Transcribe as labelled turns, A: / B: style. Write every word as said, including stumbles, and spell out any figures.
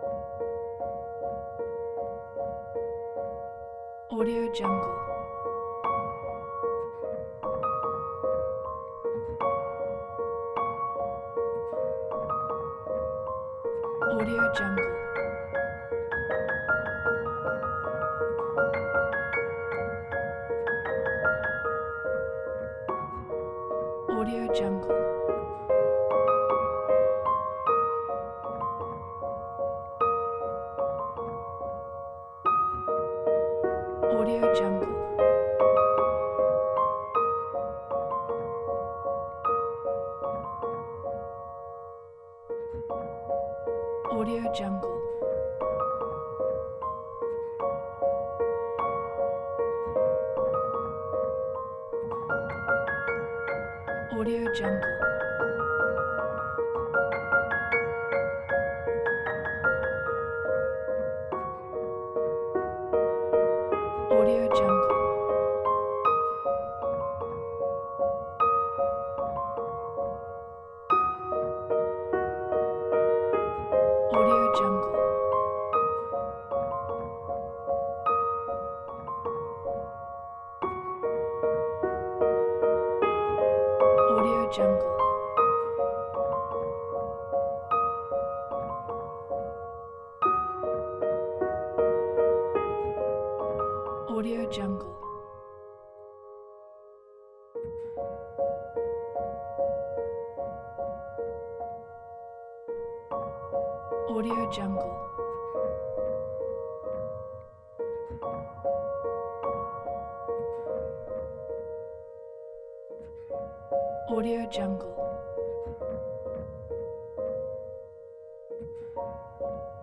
A: Audio Jungle. Audio Jungle. Audio Jungle. Audio Jungle. Audio Jungle. Audio Jungle. Audio Jungle. Audio Jungle. Audio Jungle. Audio Jungle. Audio Jungle. Audio Jungle.